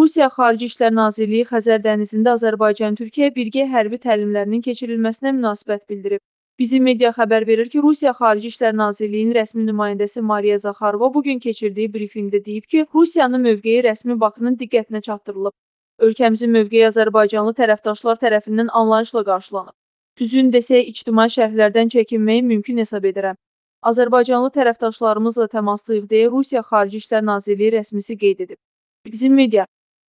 Rusiya Xarici İşlər Nazirliyi Xəzər dənizində Azərbaycan-Türkiyə birgə hərbi təlimlərinin keçirilməsinə münasibət bildirib. Bizim media xəbər verir ki, Rusiya Xarici İşlər Nazirliyinin rəsmi nümayəndəsi Mariya Zaxarova bugün keçirdiyi brifinqdə deyib ki, Rusiyanın mövqeyi rəsmi Bakının diqqətinə çatdırılıb. Ölkəmizin mövqeyi azərbaycanlı tərəfdaşlar tərəfindən anlayışla qarşılanıb. Düzün desək, ictimai şərhlərdən çəkinməyi mümkün hesab edirəm. Azərbaycanlı tərəfdaşlarımızla təmaslıyıq deyə Rusiya Xarici İşlər Nazirliyi rəsmisi qeyd edib. Bizim media